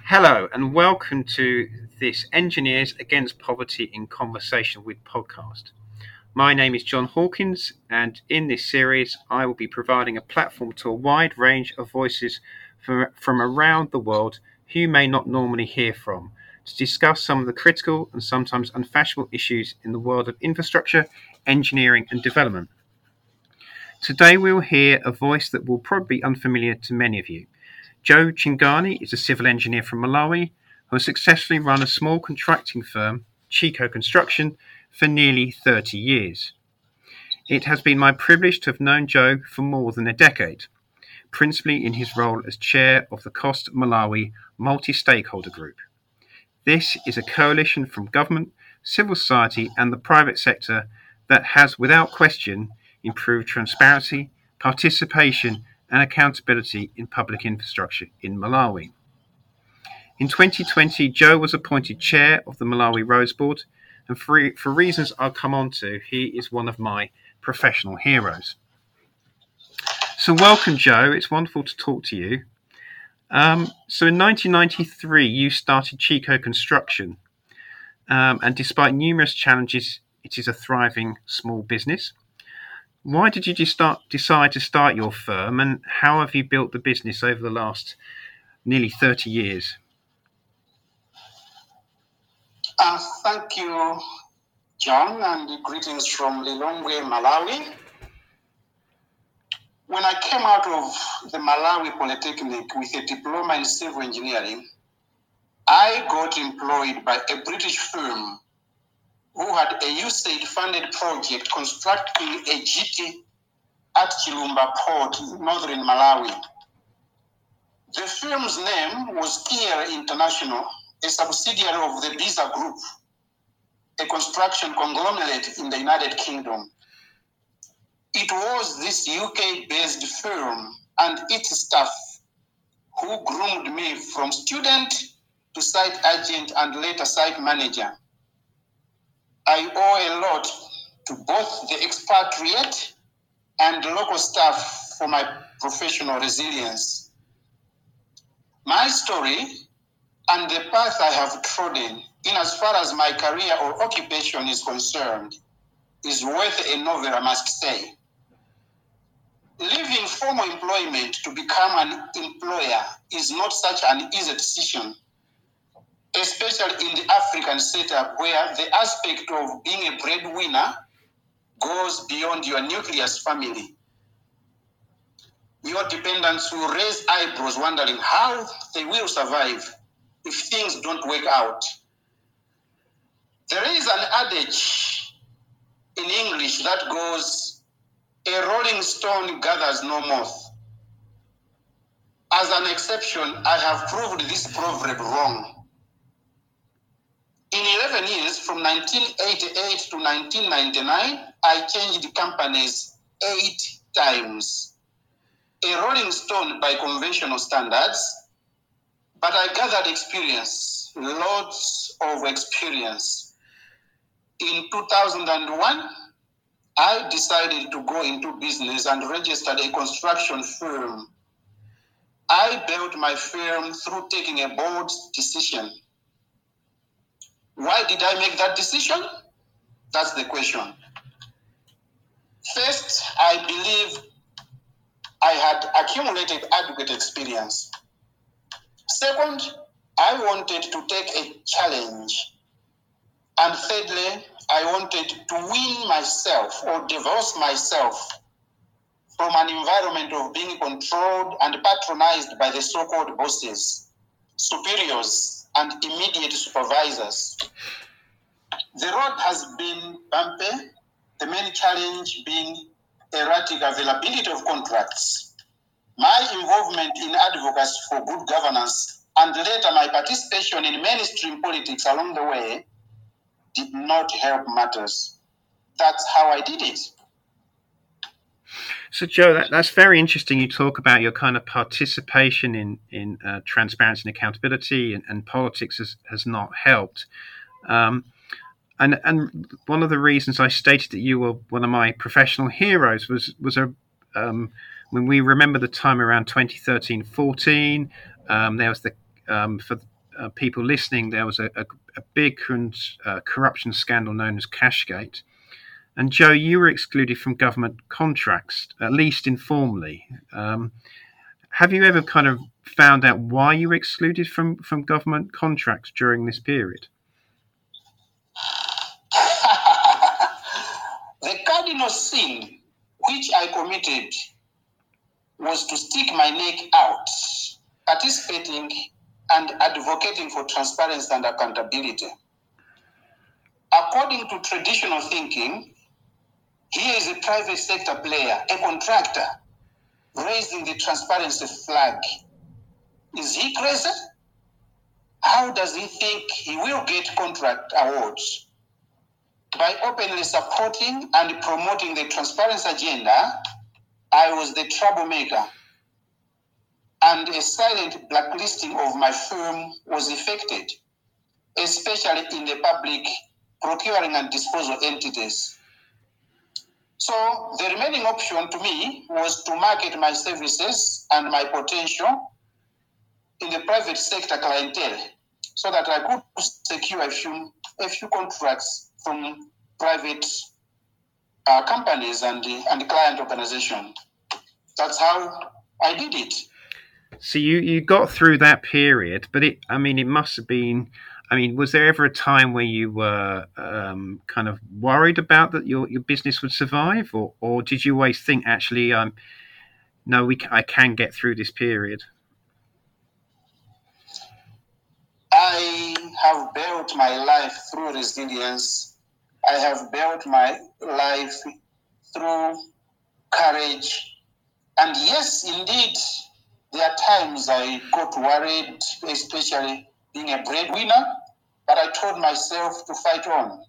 Hello and welcome to this Engineers Against Poverty in Conversation with podcast. My name is John Hawkins, and in this series I will be providing a platform to a wide range of voices from around the world who you may not normally hear from, to discuss some of the critical and sometimes unfashionable issues in the world of infrastructure, engineering and development. Today we will hear a voice that will probably be unfamiliar to many of you. Joe Chingani is a civil engineer from Malawi who has successfully run a small contracting firm, Chico Construction, for nearly 30 years. It has been my privilege to have known Joe for more than a decade, principally in his role as chair of the Cost Malawi Multi-Stakeholder Group. This is a coalition from government, civil society and the private sector that has, without question, improved transparency, participation and accountability in public infrastructure in Malawi. In 2020, Joe was appointed chair of the Malawi Roads Board, and for reasons I'll come on to, he is one of my professional heroes. So welcome, Joe. It's wonderful to talk to you. So in 1993, you started Chico Construction, and despite numerous challenges, it is a thriving small business. Why did you decide to start your firm, and how have you built the business over the last nearly 30 years? Thank you, John, and greetings from Lilongwe, Malawi. When I came out of the Malawi Polytechnic with a diploma in civil engineering, I got employed by a British firm who had a USAID-funded project constructing a jetty at Chilumba Port, northern Malawi. The firm's name was ER International, a subsidiary of the Biza Group, a construction conglomerate in the United Kingdom. It was this UK-based firm and its staff who groomed me from student to site agent and later site manager. I owe a lot to both the expatriate and local staff for my professional resilience. My story and the path I have trodden in as far as my career or occupation is concerned is worth a novel, I must say. Leaving formal employment to become an employer is not such an easy decision, especially in the African setup where the aspect of being a breadwinner goes beyond your nucleus family. Your dependents will raise eyebrows wondering how they will survive if things don't work out. There is an adage in English that goes, "A rolling stone gathers no moth." As an exception, I have proved this proverb wrong. In 11 years, from 1988 to 1999, I changed companies 8 times. A rolling stone by conventional standards, but I gathered experience, lots of experience. In 2001, I decided to go into business and registered a construction firm. I built my firm through taking a bold decision. Why did I make that decision? That's the question. First, I believe I had accumulated adequate experience. Second, I wanted to take a challenge. And thirdly, I wanted to wean myself or divorce myself from an environment of being controlled and patronized by the so-called bosses, superiors, and immediate supervisors. The road has been bumpy, the main challenge being erratic availability of contracts. My involvement in advocacy for good governance and later my participation in mainstream politics along the way did not help matters. That's how I did it. So, Joe, that's very interesting. You talk about your kind of participation in transparency and accountability, and politics has not helped. And one of the reasons I stated that you were one of my professional heroes was when we remember the time around 2013-14. There was the for people listening, there was a big corruption scandal known as Cashgate. And Joe, you were excluded from government contracts, at least informally. Have you ever kind of found out why you were excluded from government contracts during this period? The cardinal sin which I committed was to stick my neck out, participating and advocating for transparency and accountability. According to traditional thinking, here is a private sector player, a contractor, raising the transparency flag. Is he crazy? How does he think he will get contract awards? By openly supporting and promoting the transparency agenda, I was the troublemaker, and a silent blacklisting of my firm was effected, especially in the public procuring and disposal entities. So the remaining option to me was to market my services and my potential in the private sector clientele so that I could secure a few contracts from private companies and client organizations. That's how I did it. So you got through that period, but it must have been. Was there ever a time where you were kind of worried about that your business would survive, or did you always think actually, no, I can get through this period? I have built my life through resilience. I have built my life through courage. And yes, indeed, there are times I got worried, especially being a breadwinner, but I told myself to fight on.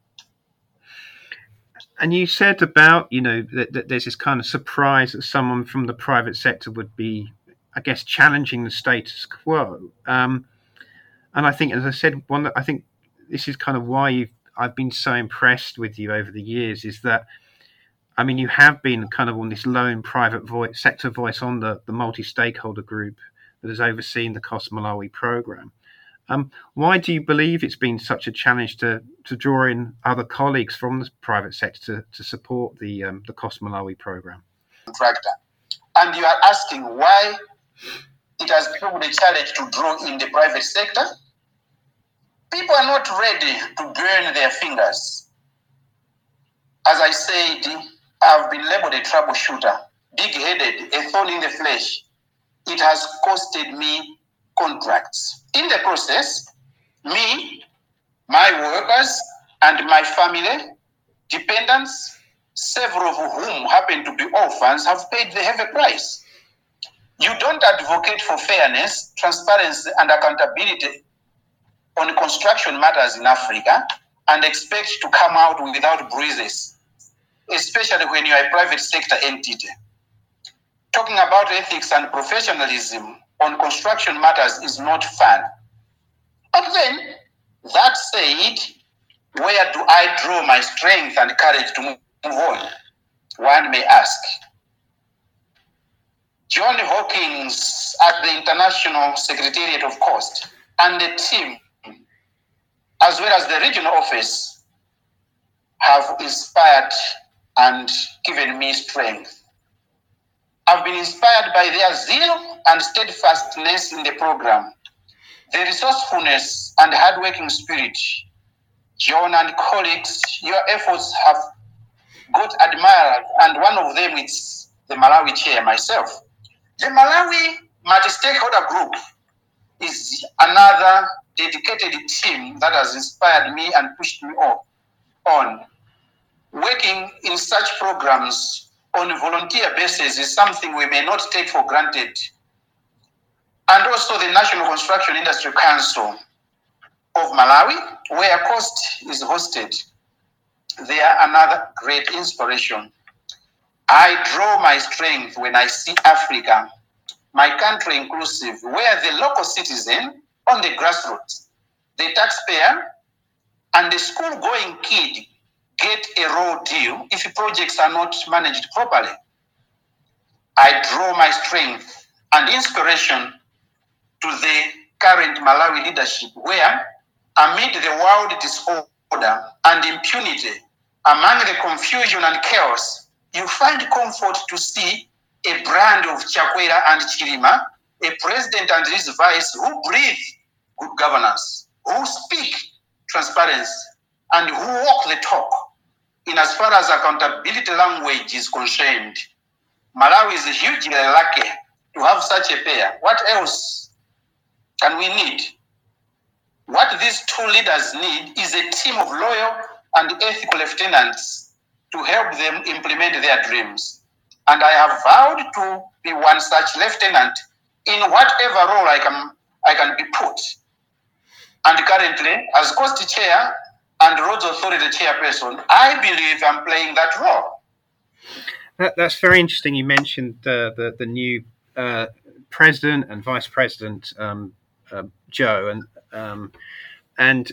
And you said about, that there's this kind of surprise that someone from the private sector would be, I guess, challenging the status quo. And I think, as I said, I think this is kind of why I've been so impressed with you over the years, is that, you have been kind of on this lone private sector voice on the multi-stakeholder group that has overseen the COST Malawi program. Why do you believe it's been such a challenge to draw in other colleagues from the private sector to support the COST Malawi program? Contractor. And you are asking why it has become a challenge to draw in the private sector? People are not ready to burn their fingers. As I said, I've been labeled a troubleshooter, big-headed, a thorn in the flesh. It has costed me contracts. In the process, me, my workers, and my family, dependents, several of whom happen to be orphans, have paid the heavy price. You don't advocate for fairness, transparency, and accountability on construction matters in Africa and expect to come out without bruises, especially when you are a private sector entity. Talking about ethics and professionalism on construction matters is not fun. But then, that said, where do I draw my strength and courage to move on? One may ask. John Hawkins at the International Secretariat of COST and the team, as well as the regional office, have inspired and given me strength. I've been inspired by their zeal and steadfastness in the program, the resourcefulness and hardworking spirit. John and colleagues, your efforts have got admired, and one of them is the Malawi chair, myself. The Malawi multi-stakeholder group is another dedicated team that has inspired me and pushed me on. Working in such programs on a volunteer basis is something we may not take for granted. And also the National Construction Industry Council of Malawi, where COST is hosted. They are another great inspiration. I draw my strength when I see Africa, my country inclusive, where the local citizen on the grassroots, the taxpayer, and the school-going kid get a raw deal if projects are not managed properly. I draw my strength and inspiration to the current Malawi leadership, where amid the world disorder and impunity, among the confusion and chaos, you find comfort to see a brand of Chakwera and Chilima, a president and his vice who breathe good governance, who speak transparency, and who walk the talk. In as far as accountability language is concerned, Malawi is hugely lucky to have such a pair. What else can we need? What these two leaders need is a team of loyal and ethical lieutenants to help them implement their dreams. And I have vowed to be one such lieutenant in whatever role I can be put. And currently, as Coast Chair and Roads Authority Chairperson, I believe I'm playing that role. That's very interesting. You mentioned the new president and vice president, Joe, and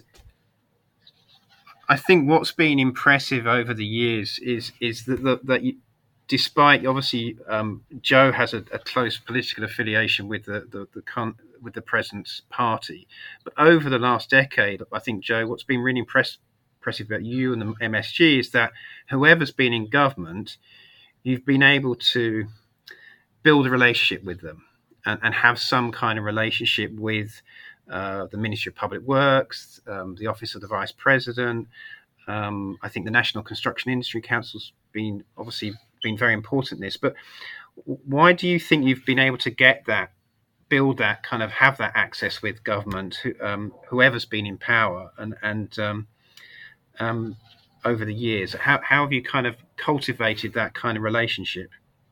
I think what's been impressive over the years is that you, despite obviously Joe has a close political affiliation with the president's party, but over the last decade, I think, Joe, what's been really impressive about you and the MSG is that whoever's been in government, you've been able to build a relationship with them and have some kind of relationship with the Ministry of Public Works, the Office of the Vice President. I think the National Construction Industry Council's been very important in this. But why do you think you've been able to build that kind of, have that access with government, whoever's been in power, and over the years? How have you kind of cultivated that kind of relationship?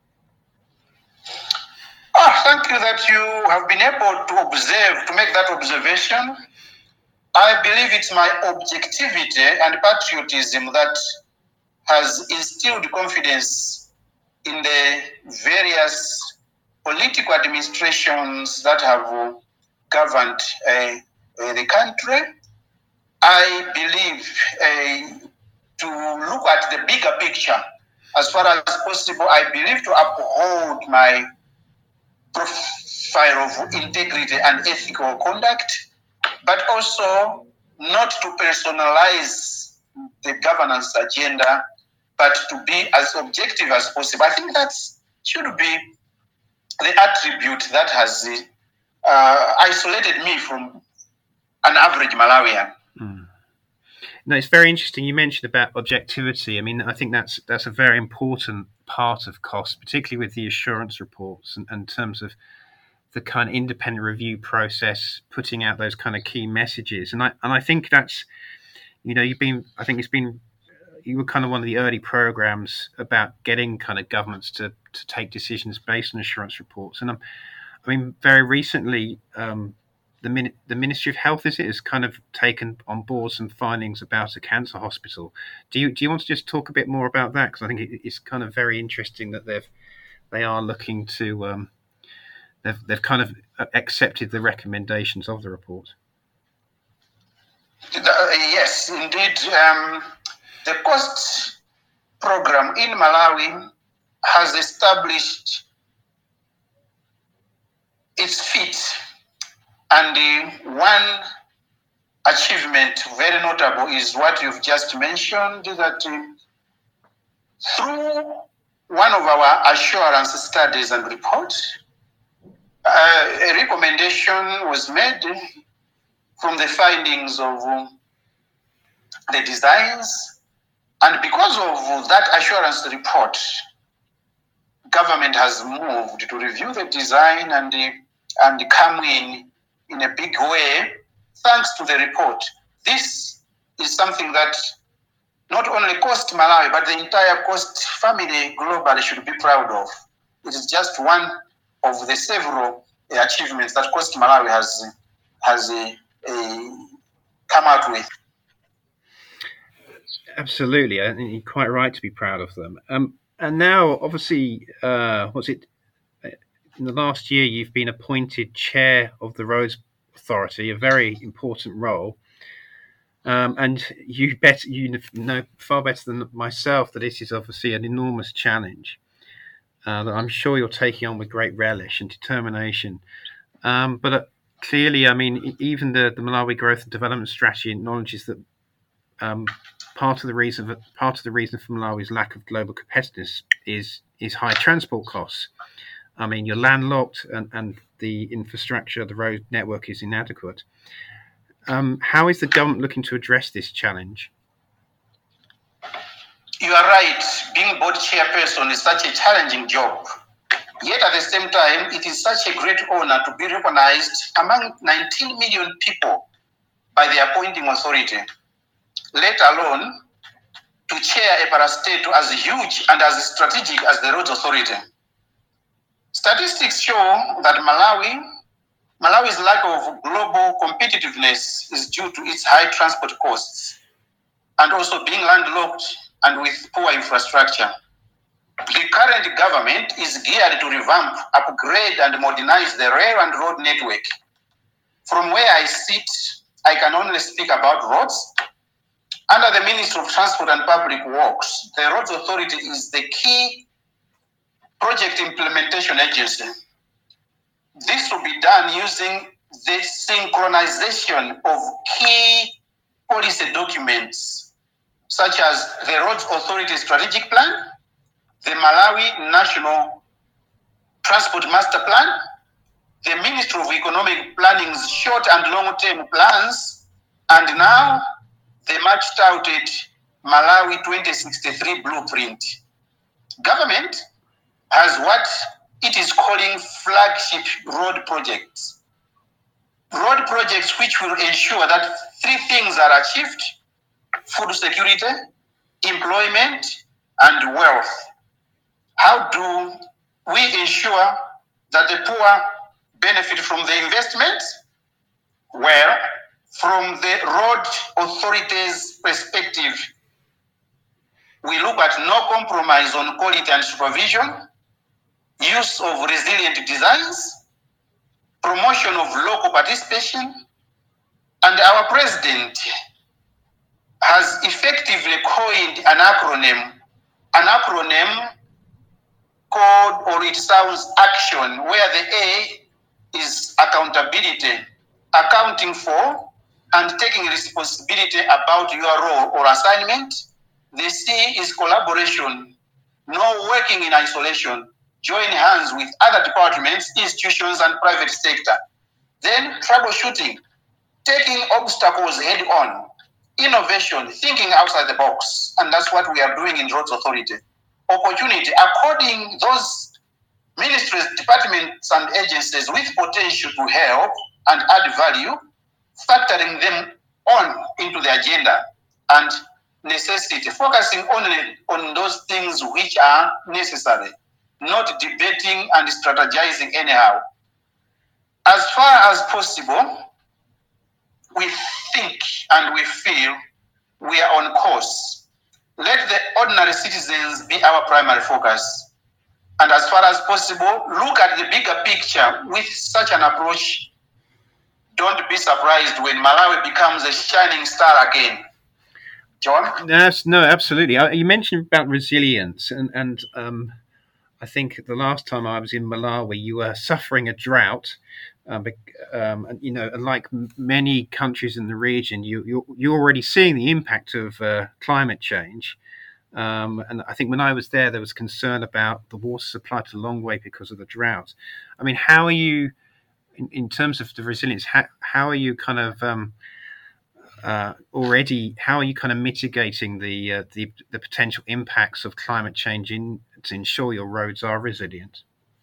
Thank you that you have been able to make that observation. I believe it's my objectivity and patriotism that has instilled confidence in the various political administrations that have governed the country. I believe to look at the bigger picture as far as possible. I believe to uphold my profile of integrity and ethical conduct, but also not to personalize the governance agenda, but to be as objective as possible. I think that should be the attribute that has isolated me from an average Malawian. No, it's very interesting. You mentioned about objectivity. I mean, I think that's a very important part of COST, particularly with the assurance reports and in terms of the kind of independent review process, putting out those kind of key messages. And I think that's, you were kind of one of the early programs about getting kind of governments to take decisions based on assurance reports. And very recently, the Ministry of Health has kind of taken on board some findings about a cancer hospital. Do you want to just talk a bit more about that? Because I think it's kind of very interesting that they are looking to they've kind of accepted the recommendations of the report. Yes, indeed. The COST program in Malawi has established its feet. And one achievement, very notable, is what you've just mentioned, that through one of our assurance studies and reports, a recommendation was made from the findings of the designs. And because of that assurance report, government has moved to review the design and come in a big way, thanks to the report. This is something that not only COST Malawi, but the entire COST family globally should be proud of. It is just one of the several achievements that COST Malawi has come out with. Absolutely, I think you're quite right to be proud of them. And now, obviously, in the last year, you've been appointed chair of the Roads Authority, a very important role. And you know far better than myself that this is obviously an enormous challenge that I'm sure you're taking on with great relish and determination. But clearly, I mean, even the Malawi Growth and Development Strategy acknowledges that part of the reason for Malawi's lack of global competitiveness is high transport costs. I mean, you're landlocked, and the infrastructure, the road network is inadequate. How is the government looking to address this challenge? You are right. Being board chairperson is such a challenging job. Yet at the same time, it is such a great honor to be recognized among 19 million people by the appointing authority, let alone to chair a parastatal as huge and as strategic as the Roads Authority. Statistics show that Malawi's lack of global competitiveness is due to its high transport costs and also being landlocked and with poor infrastructure. The current government is geared to revamp, upgrade, and modernize the rail and road network. From where I sit, I can only speak about roads. Under the Ministry of Transport and Public Works, the Roads Authority is the key project implementation agency. This will be done using the synchronization of key policy documents, such as the Roads Authority Strategic Plan, the Malawi National Transport Master Plan, the Ministry of Economic Planning's short and long-term plans, and now the much-touted Malawi 2063 blueprint. Government has what it is calling flagship road projects. Road projects which will ensure that three things are achieved: food security, employment, and wealth. How do we ensure that the poor benefit from the investment? Well, from the road authority's perspective, we look at no compromise on quality and supervision, use of resilient designs, promotion of local participation, and our president has effectively coined an acronym called, or it sounds, ACTION, where the A is accountability, accounting for and taking responsibility about your role or assignment. The C is collaboration, no working in isolation, join hands with other departments, institutions, and private sector. Then troubleshooting, taking obstacles head on, innovation, thinking outside the box, and that's what we are doing in Roads Authority. Opportunity, according those ministries, departments, and agencies with potential to help and add value, factoring them on into the agenda, and necessity, focusing only on those things which are necessary, not debating and strategizing anyhow. As far as possible, we think and we feel we are on course. Let the ordinary citizens be our primary focus. And as far as possible, look at the bigger picture. With such an approach, don't be surprised when Malawi becomes a shining star again. John? Yes, no, absolutely. You mentioned about resilience, and I think the last time I was in Malawi, you were suffering a drought. And like many countries in the region, you're already seeing the impact of climate change. And I think when I was there was concern about the water supply to Longwe because of the drought. I mean, how are you, in terms of the resilience? How are you kind of already? How are you kind of mitigating the potential impacts of climate change to ensure your roads are resilient?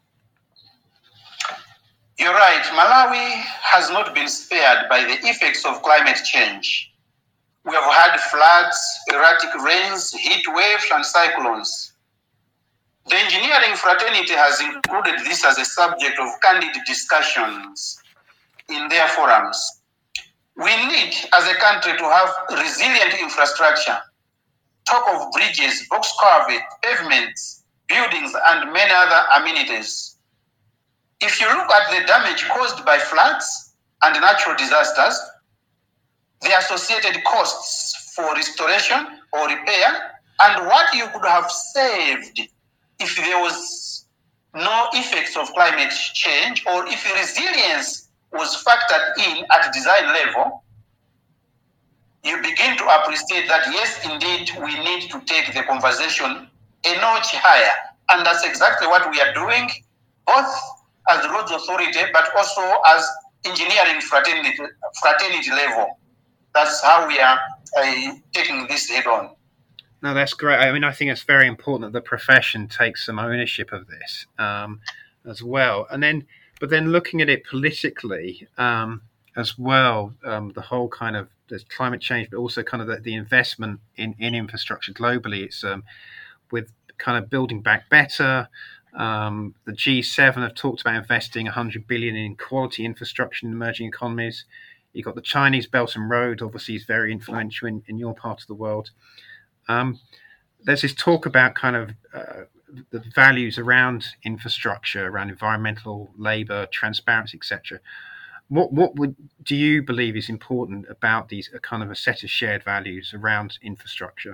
You're right. Malawi has not been spared by the effects of climate change. We have had floods, erratic rains, heat waves, and cyclones. The engineering fraternity has included this as a subject of candid discussions in their forums. We need, as a country, to have resilient infrastructure. Talk of bridges, box culverts, pavements, buildings, and many other amenities. If you look at the damage caused by floods and natural disasters, the associated costs for restoration or repair, and what you could have saved if there was no effects of climate change, or if resilience was factored in at design level, you begin to appreciate that, yes, indeed, we need to take the conversation a notch higher. And that's exactly what we are doing, both as the roads authority, but also as engineering fraternity level. That's how we are taking this head on. No, that's great. I mean, I think it's very important that the profession takes some ownership of this as well. But then looking at it politically as well, the whole kind of there's climate change, but also kind of the investment in infrastructure globally. It's with kind of building back better. The G7 have talked about investing 100 billion in quality infrastructure in emerging economies. You've got the Chinese Belt and Road, obviously, is very influential in your part of the world. There's this talk about kind of the values around infrastructure, around environmental, labour, transparency, etc. What do you believe is important about these kind of a set of shared values around infrastructure?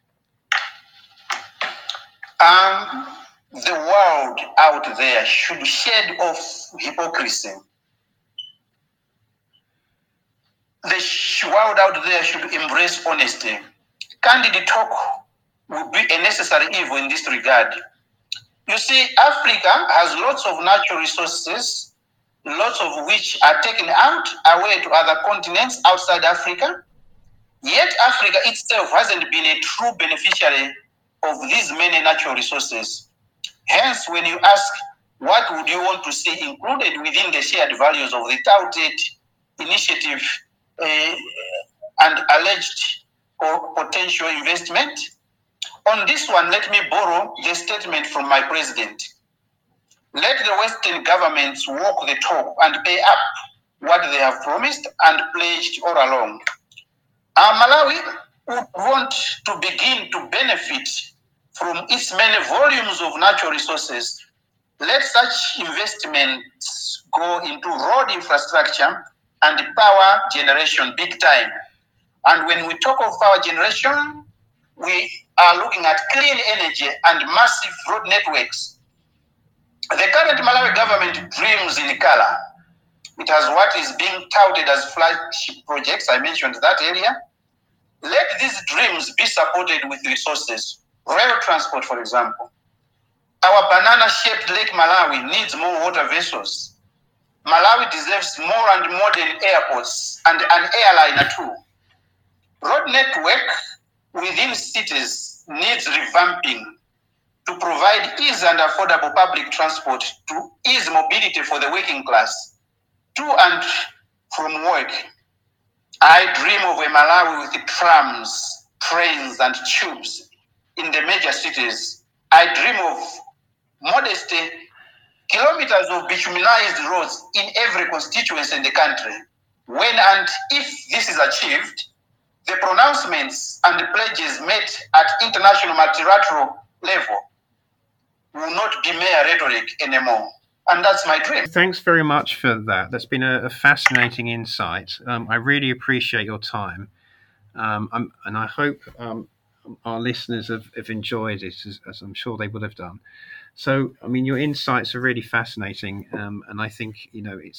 The world out there should shed off hypocrisy. The world out there should embrace honesty. Candid talk would be a necessary evil in this regard. You see, Africa has lots of natural resources, lots of which are taken out away to other continents outside Africa. Yet Africa itself hasn't been a true beneficiary of these many natural resources. Hence, when you ask, what would you want to see included within the shared values of the touted initiative and alleged or potential investment? On this one, let me borrow the statement from my president. Let the Western governments walk the talk and pay up what they have promised and pledged all along. Malawi would want to begin to benefit from its many volumes of natural resources. Let such investments go into road infrastructure and power generation big time. And when we talk of power generation, we are looking at clean energy and massive road networks. The current Malawi government dreams in color. It has what is being touted as flagship projects. I mentioned that earlier. Let these dreams be supported with resources. Rail transport, for example. Our banana-shaped Lake Malawi needs more water vessels. Malawi deserves more and modern airports and an airliner too. Road network within cities needs revamping to provide ease and affordable public transport to ease mobility for the working class to and from work. I dream of a Malawi with trams, trains, and tubes in the major cities. I dream of modest kilometers of bituminized roads in every constituency in the country. When and if this is achieved, the pronouncements and the pledges made at international multilateral level will not be mere rhetoric anymore. And that's my dream. Thanks very much for that. That's been a fascinating insight. I really appreciate your time. And I hope our listeners have enjoyed it, as I'm sure they would have done. So, I mean, your insights are really fascinating. And I think,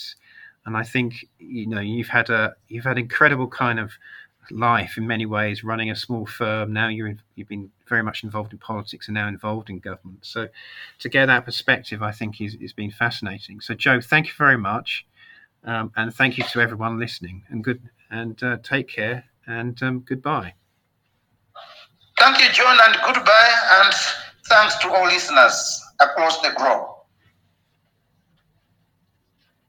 you've had incredible kind of life in many ways, running a small firm. Now you've been very much involved in politics and now involved in government. So to get that perspective, I think is been fascinating. So Joe, thank you very much, and thank you to everyone listening. And take care and goodbye. Thank you, John, and goodbye, and thanks to all listeners across the globe.